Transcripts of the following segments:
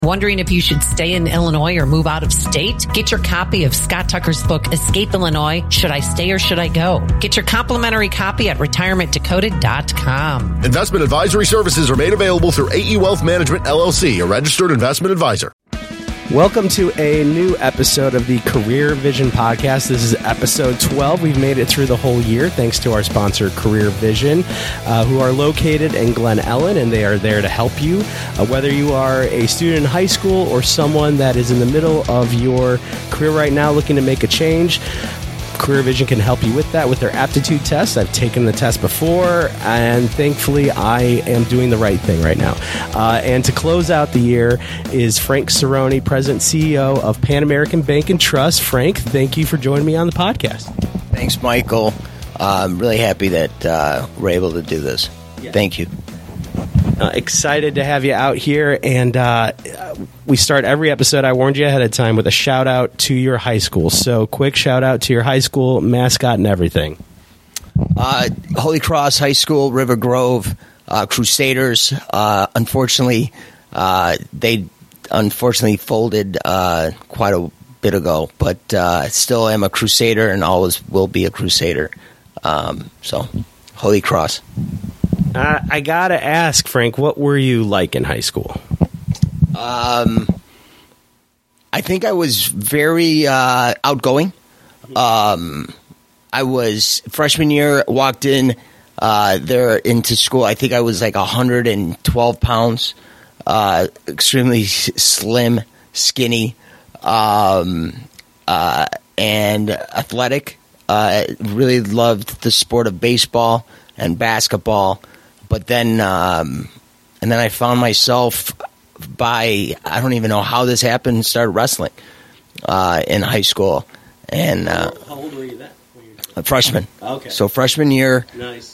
Wondering if you should stay in Illinois or move out of state? Get your copy of Scott Tucker's book, Escape Illinois, Should I Stay or Should I Go? Get your complimentary copy at retirementdecoded.com. Investment advisory services are made available through AE Wealth Management, LLC, a registered investment advisor. Welcome to a new episode of the Career Vision Podcast. This is episode 12. We've made it through the whole year thanks to our sponsor, Career Vision, who are located in Glen Ellen, and they are there to help you. Whether you are a student in high school or someone that is in the middle of your career right now looking to make a change, Career Vision can help you with that with their aptitude test. I've taken the test before, and thankfully I am doing the right thing right now. And to close out the year is Frank Cerrone, President CEO of Pan American Bank and Trust. Frank, thank you for joining me on the podcast. Thanks, Michael. I'm really happy that we're able to do this. Yeah. Thank you. Excited to have you out here, and we start every episode, I warned you ahead of time, with a shout out to your high school. So quick shout out to your high school mascot and everything. Holy Cross High School, River Grove, Crusaders. Unfortunately, they folded quite a bit ago, but still am a Crusader and always will be a Crusader. So Holy Cross. I gotta ask, Frank, what were you like in high school? I think I was very outgoing. I was freshman year, walked in there into school. I think I was like 112 pounds, extremely slim, skinny, and athletic. Really loved the sport of baseball and basketball. But then, and then I found myself I don't even know how this happened, started wrestling in high school. And how old were you then? A freshman. Okay. So freshman year. Nice.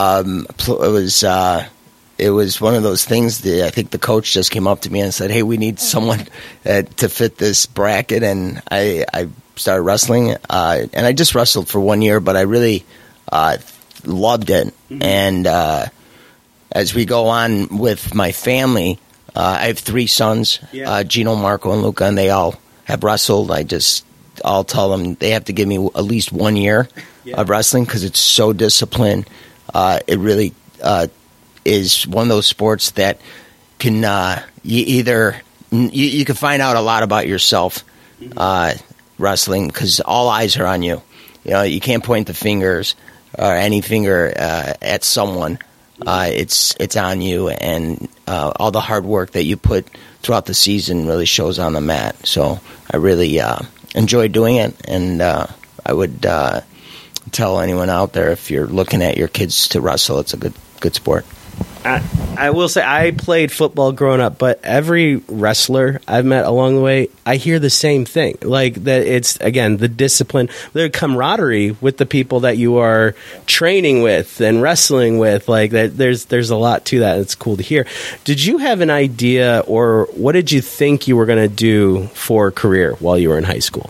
It was one of those things that I think the coach just came up to me and said, "Hey, we need someone to fit this bracket." And I started wrestling, and I just wrestled for 1 year, but I really loved it. Mm-hmm. And as we go on with my family, I have 3 sons, Gino, Marco, and Luca, and they all have wrestled. I'll tell them they have to give me at least 1 year of wrestling because it's so disciplined. It really is one of those sports that can you can find out a lot about yourself wrestling because all eyes are on you. You know, you can't point the fingers or any finger at someone. It's on you, and all the hard work that you put throughout the season really shows on the mat. So I really enjoy doing it, and I would tell anyone out there, if you're looking at your kids to wrestle, it's a good sport. I will say I played football growing up, but every wrestler I've met along the way, I hear the same thing. Like that, it's again the discipline, the camaraderie with the people that you are training with and wrestling with. Like that, there's a lot to that. It's cool to hear. Did you have an idea, or what did you think you were going to do for a career while you were in high school?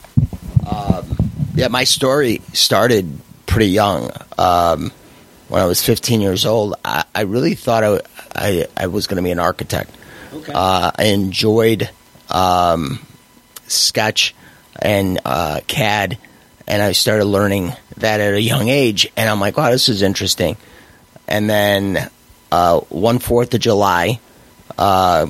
My story started pretty young. When I was 15 years old, I really thought I was going to be an architect. Okay. I enjoyed Sketch and CAD, and I started learning that at a young age. And I'm like, wow, this is interesting. And then one 4th of July, I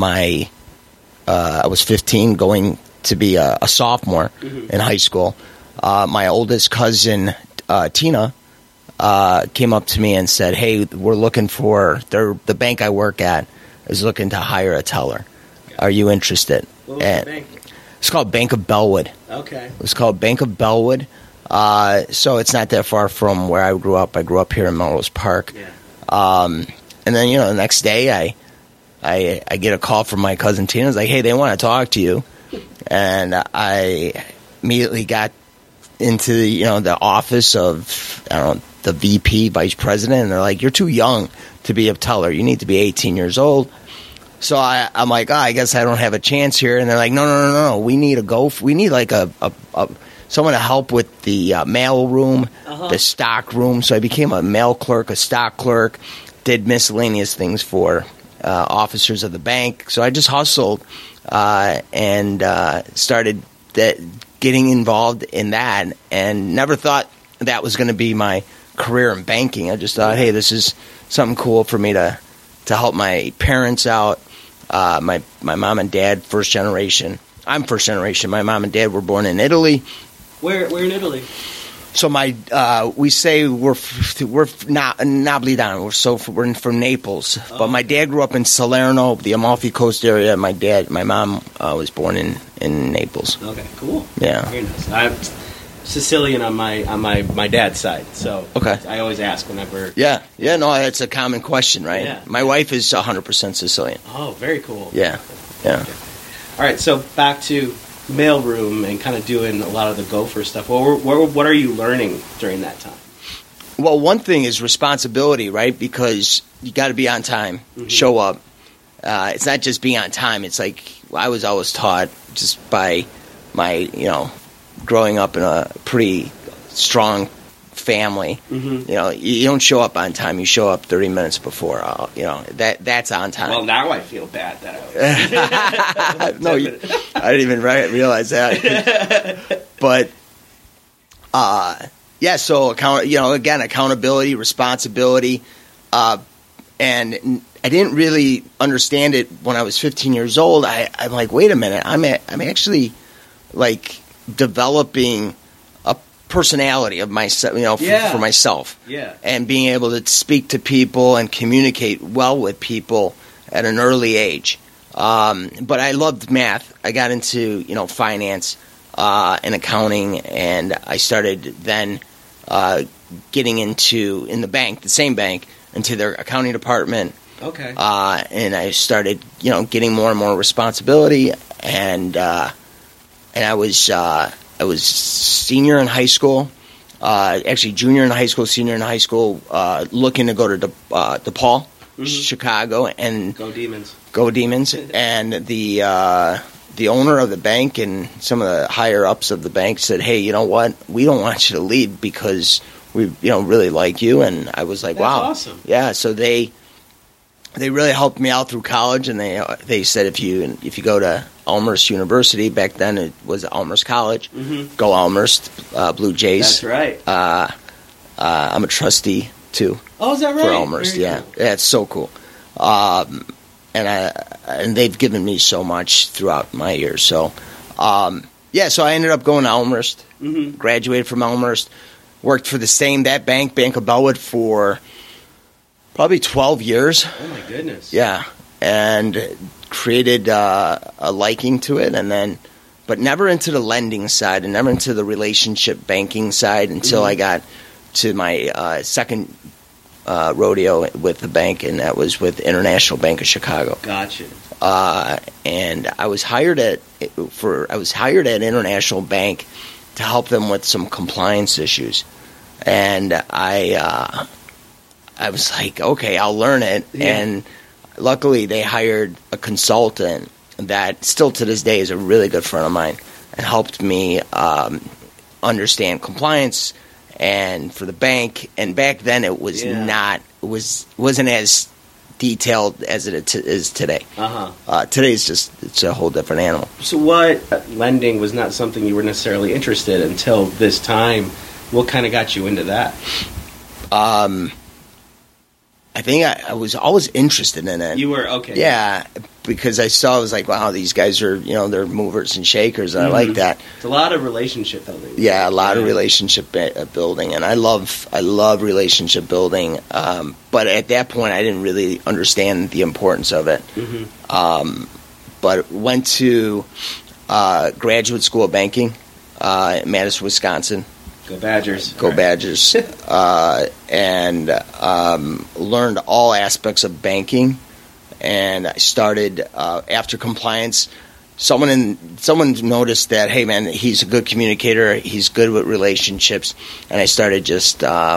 was 15, going to be a sophomore in high school. My oldest cousin, Tina, came up to me and said, "Hey, we're looking for the bank I work at is looking to hire a teller. Are you interested?" What was the bank? It's called Bank of Bellwood. Okay. It was called Bank of Bellwood. So it's not that far from where I grew up. I grew up here in Melrose Park. Yeah. And then the next day I get a call from my cousin Tina. It's like, "Hey, they want to talk to you," and I immediately got into the office of the VP, vice president, and they're like, "You're too young to be a teller. You need to be 18 years old." So I'm like, I guess I don't have a chance here. And they're like, no. We need like someone to help with the mail room, the stock room. So I became a mail clerk, a stock clerk, did miscellaneous things for officers of the bank. So I just hustled and started getting involved in that, and never thought that was going to be my career in banking. I just thought, hey, this is something cool for me to help my parents out. My mom and dad, first generation. I'm first generation. My mom and dad were born in Italy. Where in Italy? So we say we're Napolitano. We're from Naples, but my dad grew up in Salerno, the Amalfi Coast area. My mom was born in Naples. Okay, cool. Yeah, very nice. I'm Sicilian on my dad's side, so okay. I always ask whenever. Yeah. No, that's a common question, right? Yeah. My wife is 100% Sicilian. Oh, very cool. Yeah. Okay. All right, so back to mailroom and kind of doing a lot of the gopher stuff. What are you learning during that time? Well, one thing is responsibility, right? Because you got to be on time, show up. It's not just being on time. It's like I was always taught just by my, growing up in a pretty strong family. You don't show up on time. You show up 30 minutes before. That's on time. Well, now I feel bad that No, I didn't even realize that. But so accountability, responsibility, and I didn't really understand it when I was 15 years old. I'm like, wait a minute, I'm actually like developing a personality of myself, for myself, and being able to speak to people and communicate well with people at an early age. But I loved math. I got into finance and accounting, and I started then getting into in the same bank, into their accounting department. Okay. And I started getting more and more responsibility, and I was senior in high school, actually junior in high school, senior in high school, looking to go to DePaul, Chicago, and go Demons. Go Demons. And the owner of the bank and some of the higher ups of the bank said, "Hey, you know what? We don't want you to leave because we really like you." And I was like, That's "Wow, awesome!" Yeah. So they really helped me out through college, and they said if you go to Elmhurst University, back then it was Elmhurst College, go Elmhurst, Blue Jays. That's right. I'm a trustee too. Oh, is that right? For Elmhurst, Very yeah. cool. Yeah, it's so cool. And they've given me so much throughout my years. So, so I ended up going to Elmhurst, graduated from Elmhurst, worked for that bank, Bank of Bellwood, for probably 12 years. Oh, my goodness. Yeah, and created a liking to it, but never into the lending side and never into the relationship banking side until I got to my second rodeo with the bank, and that was with International Bank of Chicago. Gotcha. And I was hired at International Bank to help them with some compliance issues, and I was like, okay, I'll learn it. Yeah. And luckily, they hired a consultant that still to this day is a really good friend of mine and helped me understand compliance and for the bank. And back then, it was wasn't as detailed as it is today. Today's it's a whole different animal. So what lending was not something you were necessarily interested in until this time. What kind of got you into that? I think I was always interested in it. You were? Okay. Yeah, because I was like, wow, these guys are, they're movers and shakers, and I like that. It's a lot of relationship building. Yeah, a lot of relationship building, and I love relationship building. But at that point, I didn't really understand the importance of it. But went to graduate school of banking in Madison, Wisconsin. Go Badgers. Go Badgers. And learned all aspects of banking. And I started, after compliance, someone noticed that, hey, man, he's a good communicator. He's good with relationships. And I started just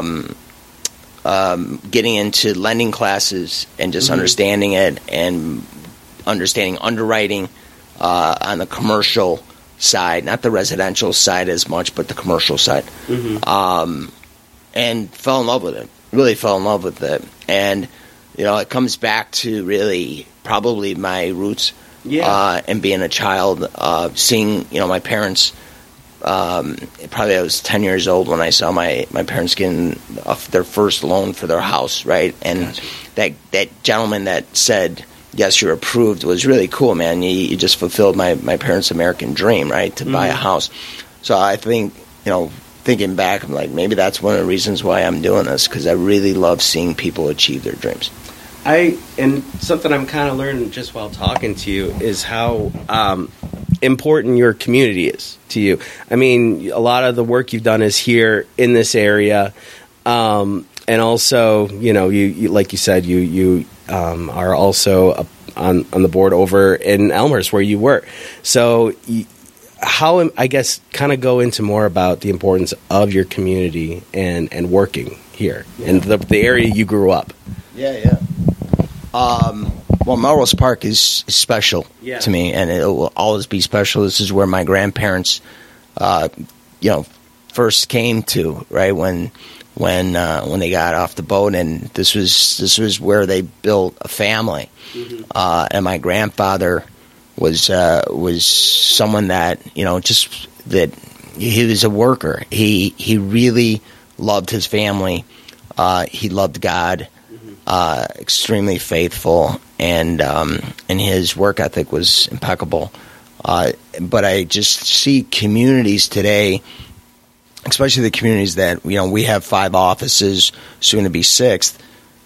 getting into lending classes and just understanding it and understanding underwriting on the commercial side, not the residential side as much, but the commercial side, and fell in love with it. Really fell in love with it, and it comes back to really probably my roots. Yeah. And being a child, seeing, my parents, probably I was 10 years old when I saw my parents getting their first loan for their house, right? And that gentleman that said, yes, you're approved, was really cool, man. You just fulfilled my parents' American dream, right, to buy a house. So I think, thinking back, I'm like, maybe that's one of the reasons why I'm doing this, because I really love seeing people achieve their dreams. And something I'm kind of learning just while talking to you is how important your community is to you. I mean, a lot of the work you've done is here in this area, and also, you like you said, you are also on the board over in Elmhurst where you work. So, how, I guess, kind of go into more about the importance of your community and working here and the area you grew up. Yeah. Well, Melrose Park is special to me, and it will always be special. This is where my grandparents, first came to, right, when they got off the boat, and this was where they built a family. And my grandfather was someone that that he was a worker. He really loved his family. He loved God. Extremely faithful, and his work ethic was impeccable. But I just see communities today, especially the communities that we have 5 offices, soon to be 6th,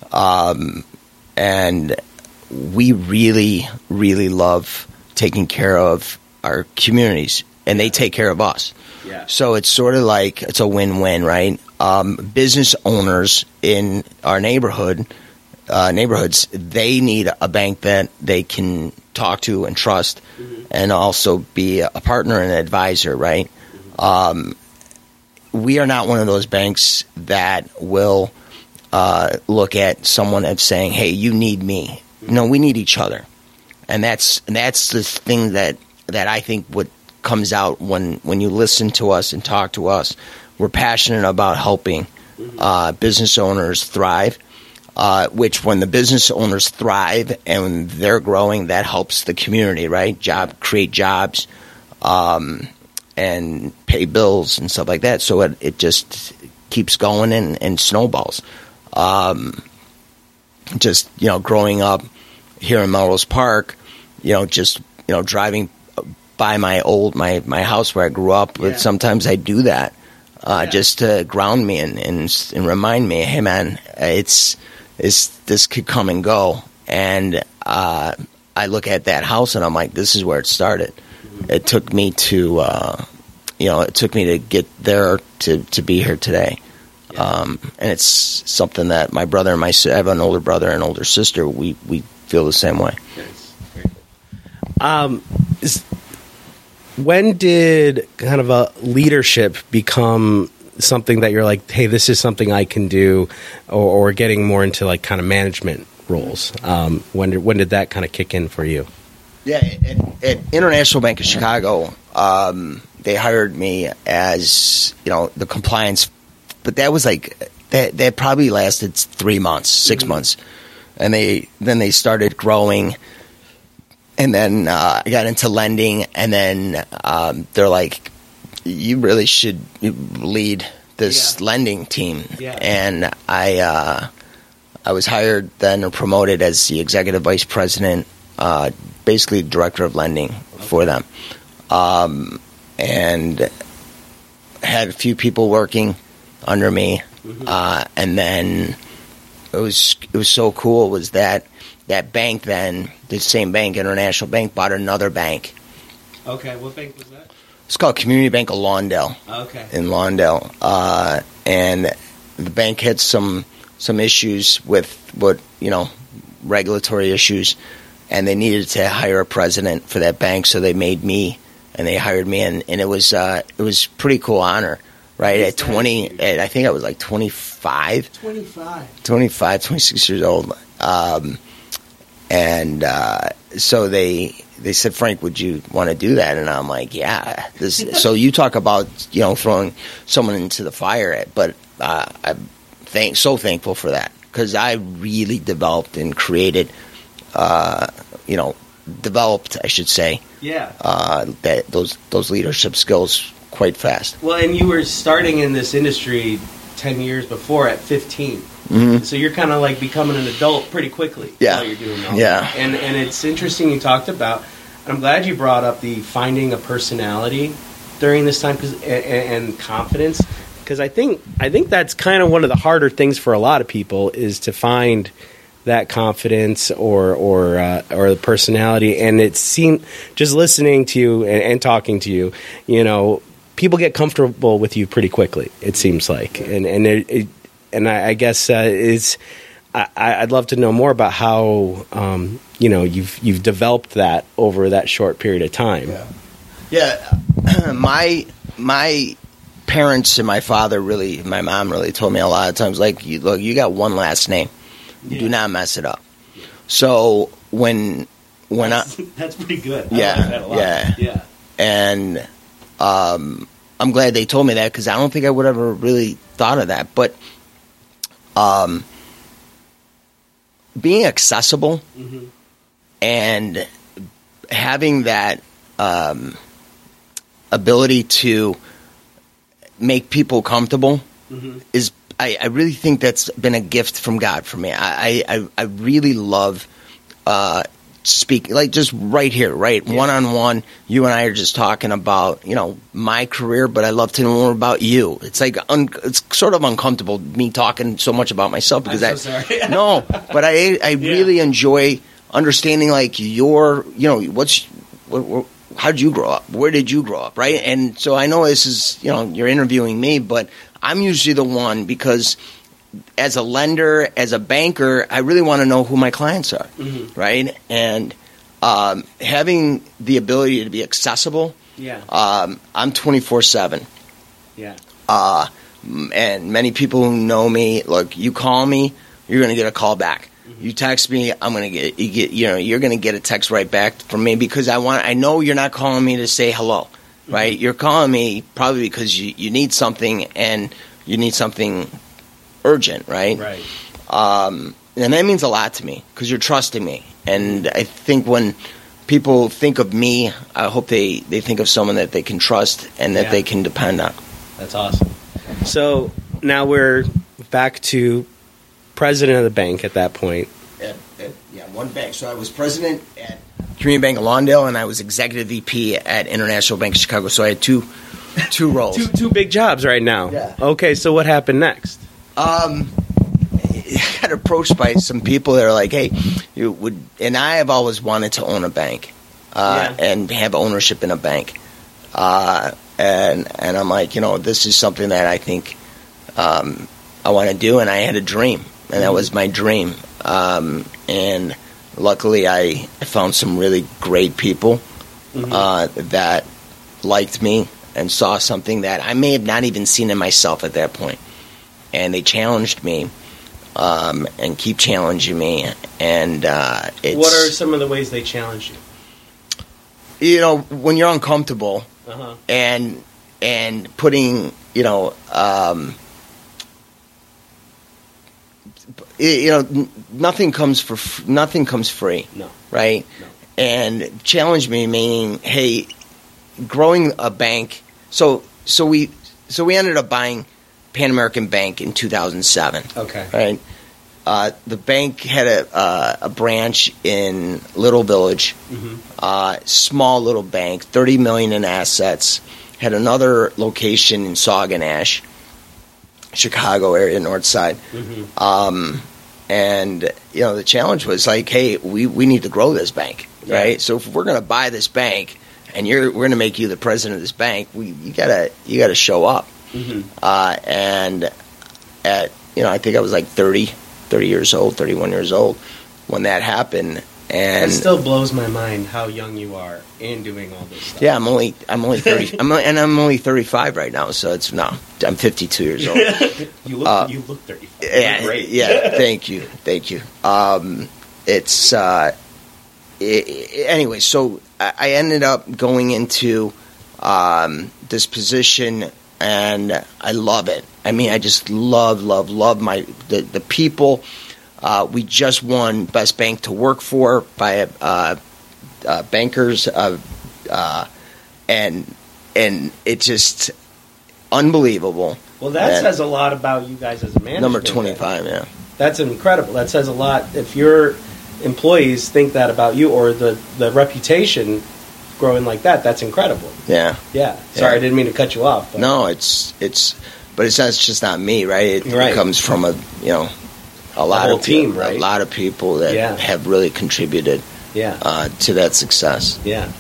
and we really, really love taking care of our communities, and they take care of us. Yeah. So it's sort of like it's a win-win, right? Business owners in our neighborhoods, they need a bank that they can talk to and trust, and also be a partner and an advisor, right? We are not one of those banks that will look at someone as saying, hey, you need me. No, we need each other. And that's the thing that I think what comes out when you listen to us and talk to us. We're passionate about helping business owners thrive, which when the business owners thrive and they're growing, that helps the community, right? Create jobs, and pay bills and stuff like that. So it just keeps going and snowballs. Growing up here in Melrose Park, driving by my house where I grew up, but sometimes I do that just to ground me and remind me, hey man, this could come and go. And I look at that house and I'm like, this is where it started. It took me to get there to be here today. And it's something that my brother and I have an older brother and older sister. We feel the same way. When did kind of a leadership become something that you're like, hey, this is something I can do, or getting more into like kind of management roles? When did that kind of kick in for you? Yeah, at International Bank of Chicago, they hired me as the compliance, but that was like that probably lasted 3 months, 6 months, and then they started growing. And then I got into lending, and then they're like, you really should lead this lending team. Yeah. And I was hired then or promoted as the executive vice president, basically director of lending for them. And had a few people working under me. And then it was so cool was that bank then, the same bank, International Bank, bought another bank. Okay, what bank was that? It's called Community Bank of Lawndale. Okay. In Lawndale. And the bank had some issues with regulatory issues, and they needed to hire a president for that bank, so they made me, and they hired me, and it was pretty cool honor. Right, at 20, I think I was like 25. 26 years old. So they said, Frank, would you want to do that? And I'm like, yeah. So you talk about, throwing someone into the fire, but I'm so thankful for that. because I really developed and created, developed, I should say, that those leadership skills quite fast. Well, and you were starting in this industry 10 years before at 15. Mm-hmm. So you're kind of like becoming an adult pretty quickly. Yeah. While you're doing all Yeah. that. And it's interesting you talked about, I'm glad you brought up the finding a personality during this time and confidence, because I think that's kind of one of the harder things for a lot of people is to find that confidence or the personality. And it seemed, just listening to you and talking to you, people get comfortable with you pretty quickly, it seems like. And I guess I'd love to know more about how you've developed that over that short period of time. Yeah. My parents and my mom really told me a lot of times, like, look, you got one last name. Do not mess it up. Yeah. So when that's pretty good. Yeah, I like that a lot. Yeah. And I'm glad they told me that, because I don't think I would ever really thought of that. But being accessible and having that ability to make people comfortable is, I really think that's been a gift from God for me. I really love speaking, like just right here, right? Yeah. One-on-one, you and I are just talking about, my career, but I love to know more about you. It's like, it's sort of uncomfortable, me talking so much about myself, because I'm so sorry. No, but I really enjoy understanding, like, how did you grow up? Where did you grow up, right? And so I know this is, you're interviewing me, but I'm usually the one, because as a lender, as a banker, I really want to know who my clients are, right? And having the ability to be accessible, I'm 24/7. Yeah. And many people who know me, look, you call me, you're going to get a call back. You text me, I'm going to you're going to get a text right back from me, because I know you're not calling me to say hello, right? You're calling me probably because you need something, and you need something urgent, right? Right. And that means a lot to me, because you're trusting me. And I think when people think of me, I hope they think of someone that they can trust and that they can depend on. That's awesome. So now we're back to president of the bank at that point. One bank. So I was president at Community Bank of Lawndale, and I was executive VP at International Bank of Chicago. So I had two roles. two big jobs right now. Yeah. Okay, so what happened next? I got approached by some people that are like, hey, and I have always wanted to own a bank and have ownership in a bank. And I'm like, this is something that I think I want to do, and I had a dream, and that was my dream. And luckily I found some really great people that liked me and saw something that I may have not even seen in myself at that point. And they challenged me and keep challenging me. And what are some of the ways they challenged you? When you're uncomfortable and putting, nothing comes free. No. Right? No. And challenge me, meaning, hey, growing a bank. So we ended up buying Pan American Bank in 2007. Okay. Right. The bank had a branch in Little Village, small little bank, $30 million in assets. Had another location in Sauganash, Chicago area, North Side. And the challenge was like, hey, we need to grow this bank, right? So if we're going to buy this bank, and we're going to make you the president of this bank, you gotta show up. And at I think I was like 30 years old, 31 years old when that happened. And it still blows my mind how young you are and doing all this stuff. Yeah, I'm only 30, I'm only 35 right now. So I'm 52 years old. you look 35. Yeah, great. Yeah, thank you. It's anyway. So I ended up going into this position and I love it. I mean, I just love the people. We just won Best Bank to Work For by Bankers, and it's just unbelievable. Well, that says a lot about you guys as a management. Number 25, yeah. That's incredible. That says a lot. If your employees think that about you, or the reputation growing like that, that's incredible. Yeah. Yeah. Sorry, I didn't mean to cut you off. But. No, it's just not me, right? It comes from a lot of team, right? A lot of people that have really contributed to that success. Yeah.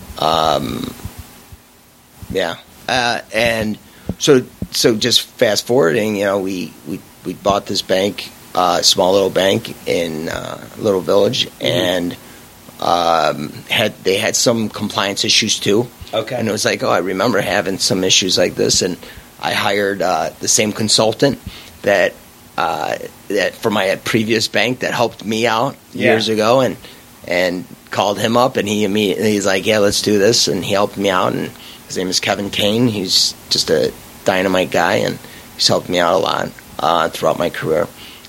And so just fast forwarding, we bought this bank, small little bank in a little village, and they had some compliance issues too. Okay. And it was like, I remember having some issues like this, and I hired the same consultant that for my previous bank that helped me out years ago, and called him up, and he's like, yeah, let's do this, and he helped me out, and his name is Kevin Kane. He's just a dynamite guy, and he's helped me out a lot throughout my career.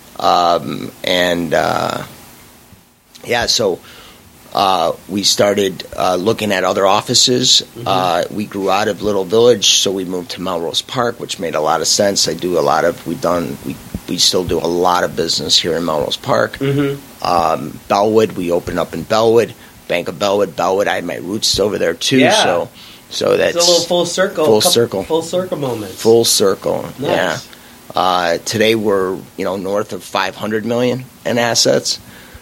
So we started looking at other offices. Mm-hmm. We grew out of Little Village, so we moved to Melrose Park, which made a lot of sense. We still do a lot of business here in Melrose Park. Mm-hmm. Bellwood, we opened up in Bellwood, Bank of Bellwood. Bellwood, I had my roots over there too. Yeah. So that's it's a little full circle. Full circle moments. Full circle. Nice. Yeah. Today we're north of $500 million in assets,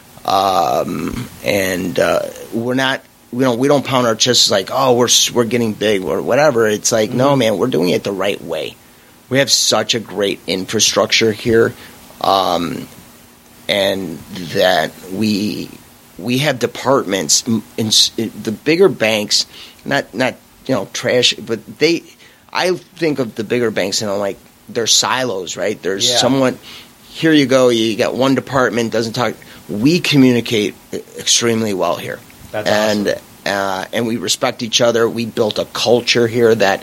and we're not. We don't pound our chests like, we're getting big or whatever. It's like, no, man, we're doing it the right way. We have such a great infrastructure here, and that we have departments in the bigger banks, not trash, but I think of the bigger banks and I'm like, they're silos, right? There's someone, here you go, you got one department, doesn't talk. We communicate extremely well here. That's awesome. And we respect each other. We built a culture here that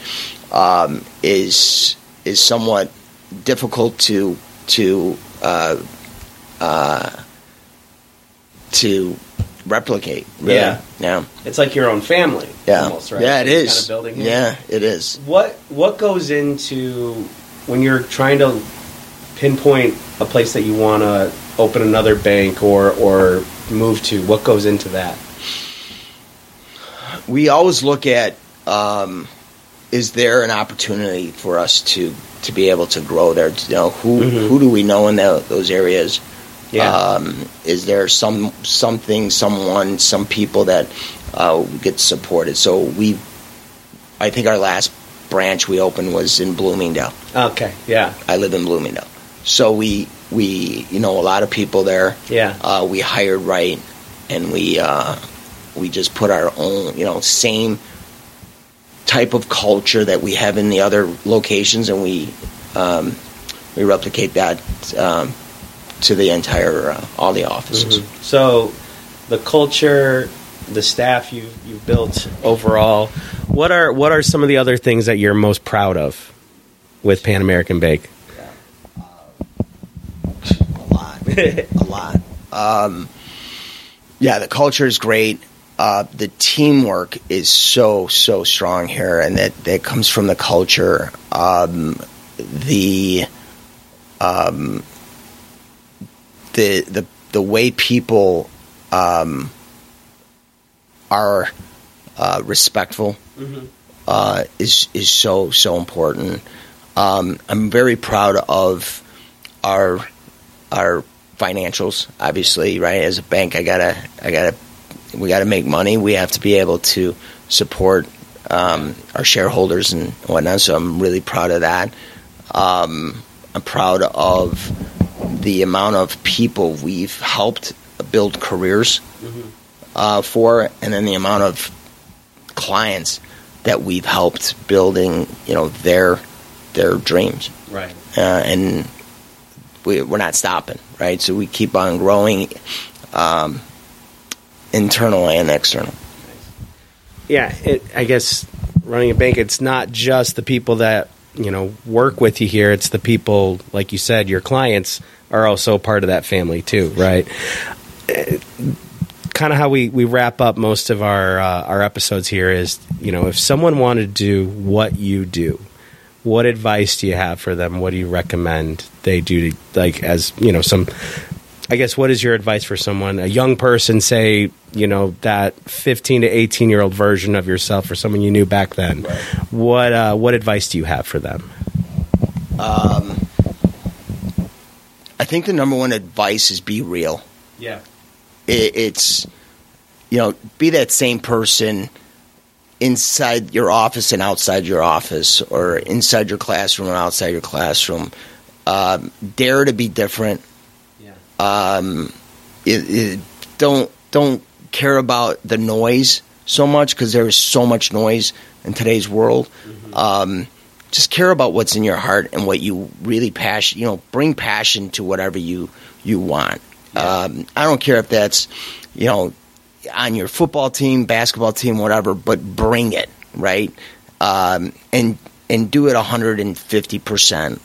is somewhat difficult to replicate. Really. Yeah. It's like your own family. Yeah. Almost, right? Yeah, it is. Kind of building here. Yeah, it is. What goes into when you're trying to pinpoint a place that you want to open another bank or move to? What goes into that? We always look at, is there an opportunity for us to be able to grow there? Who do we know in those areas? Yeah. Is there some people that get supported? So I think our last branch we opened was in Bloomingdale. Okay, yeah. I live in Bloomingdale. So we a lot of people there. Yeah. We hired right, and we just put our own, same type of culture that we have in the other locations, and we replicate that to the entire all the offices. Mm-hmm. So the culture, the staff you've built overall, what are some of the other things that you're most proud of with Pan American Bank? A lot. The culture is great. The teamwork is so strong here, and that comes from the culture. The way people are respectful is so important. I'm very proud of our financials. Obviously, right, as a bank, we gotta make money. We have to be able to support our shareholders and whatnot. So I'm really proud of that. I'm proud of the amount of people we've helped build careers for, and then the amount of clients that we've helped building, their dreams. Right. And we're not stopping, right? So we keep on growing, internal and external. Yeah, I guess running a bank, it's not just the people that work with you here, it's the people, like you said, your clients are also part of that family too, right? Kind of how we wrap up most of our episodes here is, if someone wanted to do what you do, what advice do you have for them? What do you recommend they do to, what is your advice for someone, a young person, say, that 15 to 18-year-old version of yourself, or someone you knew back then? Right. What advice do you have for them? I think the number one advice is be real. Yeah. It's, be that same person inside your office and outside your office, or inside your classroom and outside your classroom. Dare to be different. Yeah. Don't care about the noise so much, because there is so much noise in today's world. Mm-hmm. Just care about what's in your heart and what you really bring passion to whatever you want. Yeah. I don't care if that's, on your football team, basketball team, whatever, but bring it, right? And do it 150%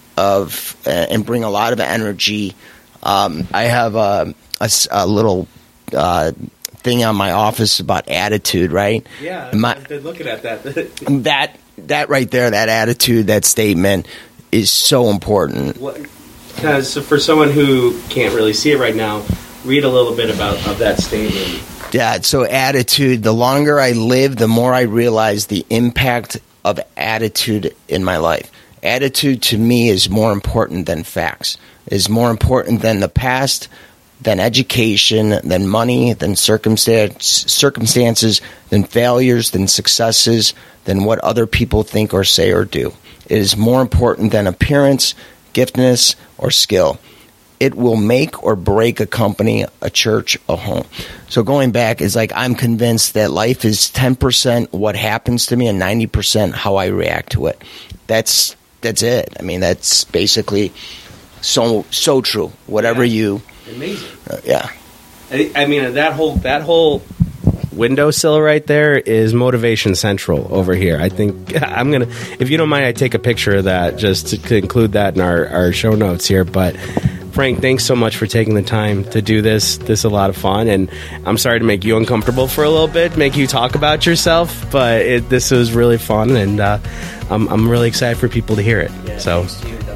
and bring a lot of energy. I have a little thing on my office about attitude, right? Yeah, I've been looking at that. That right there, that attitude, that statement is so important. Because for someone who can't really see it right now, read a little bit of that statement. Yeah, so attitude, the longer I live, the more I realize the impact of attitude in my life. Attitude to me is more important than facts, is more important than the past, than education, than money, than circumstances, than failures, than successes, than what other people think or say or do. It is more important than appearance, giftedness, or skill. It will make or break a company, a church, a home. So going back is I'm convinced that life is 10% what happens to me and 90% how I react to it. That's it. I mean, that's basically so true. Whatever you... Amazing. Yeah. I mean, that whole windowsill right there is Motivation Central over here. I think I'm going to, if you don't mind, I take a picture of that just to include that in our show notes here. But Frank, thanks so much for taking the time to do this. This is a lot of fun, and I'm sorry to make you uncomfortable for a little bit, make you talk about yourself, but this was really fun, and I'm really excited for people to hear it. Yeah, so.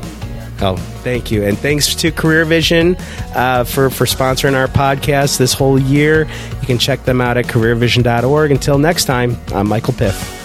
Thank you. And thanks to Career Vision for sponsoring our podcast this whole year. You can check them out at careervision.org. Until next time, I'm Michael Piff.